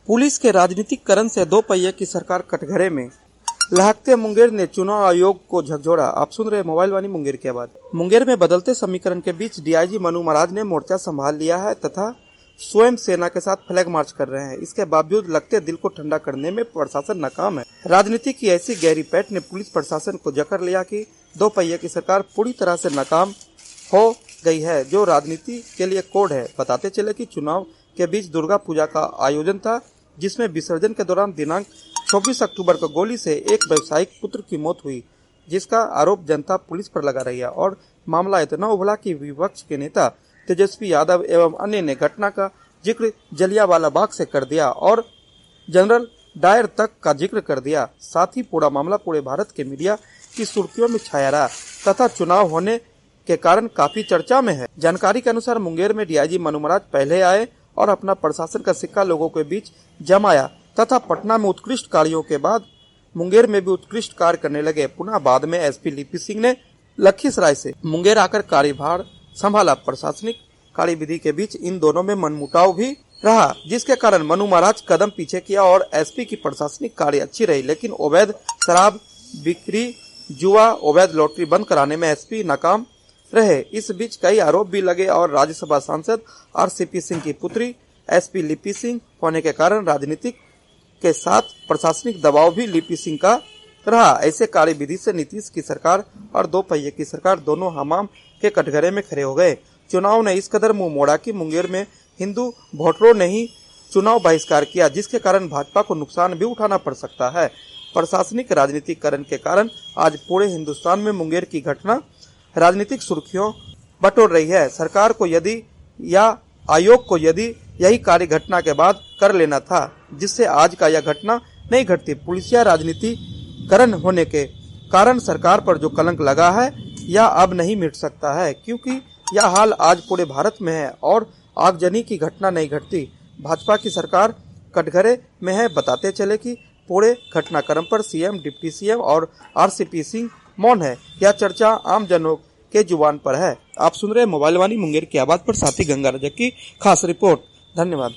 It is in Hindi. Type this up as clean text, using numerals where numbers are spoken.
पुलिस के राजनीतिकरण से दो पहिए की सरकार कटघरे में, लहकते मुंगेर ने चुनाव आयोग को झकझोरा। आप सुन रहे मोबाइल वाणी मुंगेर की आवाज। मुंगेर में बदलते समीकरण के बीच डीआईजी मनु महाराज ने मोर्चा संभाल लिया है तथा स्वयं सेना के साथ फ्लैग मार्च कर रहे हैं। इसके बावजूद लगते दिल को ठंडा करने में प्रशासन नाकाम है। राजनीति की ऐसी गहरी पैठ ने पुलिस प्रशासन को जकड़ लिया कि दो पहिए की सरकार पूरी तरह से नाकाम हो गई है, जो राजनीति के लिए कोड है। बताते चले कि चुनाव के बीच दुर्गा पूजा का आयोजन था, जिसमें विसर्जन के दौरान दिनांक 24 अक्टूबर को गोली से एक व्यवसायिक पुत्र की मौत हुई, जिसका आरोप जनता पुलिस पर लगा रही है। और मामला इतना उभला कि विपक्ष के नेता तेजस्वी यादव एवं अन्य ने घटना का जिक्र जलियांवाला बाग से कर दिया और जनरल डायर तक का जिक्र कर दिया। साथ ही पूरा मामला पूरे भारत के मीडिया की सुर्खियों में छाया रहा तथा चुनाव होने के कारण काफी चर्चा में है। जानकारी के अनुसार मुंगेर में डीआईजी मनु महाराज पहले आए और अपना प्रशासन का सिक्का लोगों के बीच जमाया तथा पटना में उत्कृष्ट कार्यों के बाद मुंगेर में भी उत्कृष्ट कार्य करने लगे। पुनः बाद में एसपी लिपि सिंह ने लखीसराय से मुंगेर आकर कार्यभार संभाला। प्रशासनिक कार्यविधि के बीच इन दोनों में मनमुटाव भी रहा, जिसके कारण मनु महाराज कदम पीछे किया और एसपी की प्रशासनिक कार्य अच्छी रही, लेकिन अवैध शराब बिक्री, जुआ, अवैध लॉटरी बंद कराने में एसपी नाकाम रहे। इस बीच कई आरोप भी लगे और राज्यसभा सांसद आरसीपी सिंह की पुत्री एसपी लिपि सिंह होने के कारण राजनीतिक के साथ प्रशासनिक दबाव भी लिपि सिंह का रहा। ऐसे कार्यविधि से नीतीश की सरकार और दो पहिए की सरकार दोनों हमाम के कटघरे में खड़े हो गए। चुनाव ने इस कदर मुंह मोड़ा कि मुंगेर में हिंदू वोटरों ने ही चुनाव बहिष्कार किया, जिसके कारण भाजपा को नुकसान भी उठाना पड़ सकता है। प्रशासनिक राजनीतिकरण के कारण आज पूरे हिंदुस्तान में मुंगेर की घटना राजनीतिक सुर्खियों बटोर रही है। सरकार को यदि या आयोग को यदि यही कार्य घटना के बाद कर लेना था, जिससे आज का यह घटना नहीं घटती। पुलिसिया राजनीतिकरण होने के कारण सरकार पर जो कलंक लगा है यह अब नहीं मिट सकता है, क्योंकि यह हाल आज पूरे भारत में है और आगजनी की घटना नहीं घटती। भाजपा की सरकार कटघरे में है। बताते चले कि पूरे घटनाक्रम पर सीएम, डिप्टी सीएम और आरसीपी सिंह मौन है। यह चर्चा आम जनों के जुबान पर है। आप सुन रहे मोबाइल वाणी मुंगेर की आवाज पर साथी गंगा रजक की खास रिपोर्ट। धन्यवाद।